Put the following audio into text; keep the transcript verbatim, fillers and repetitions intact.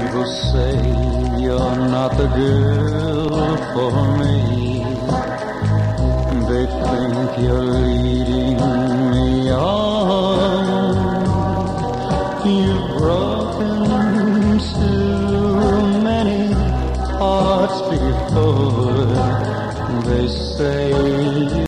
People say you're not the girl for me. They think you're leading me on. You've broken too many hearts before. They say